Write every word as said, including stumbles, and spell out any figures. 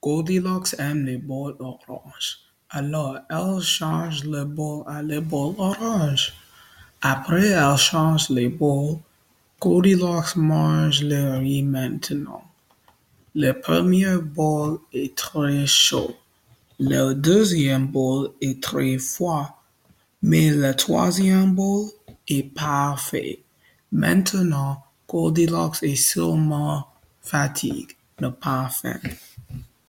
Goldilocks aime les bols oranges. Alors elle change le bol à les bols orange. Après elle change les bols. Goldilocks mange le riz maintenant. Le premier bol est très chaud. Le deuxième bol est très froid. Mais le troisième bol est parfait. Maintenant, Goldilocks est seulement fatiguée, ne pas faim.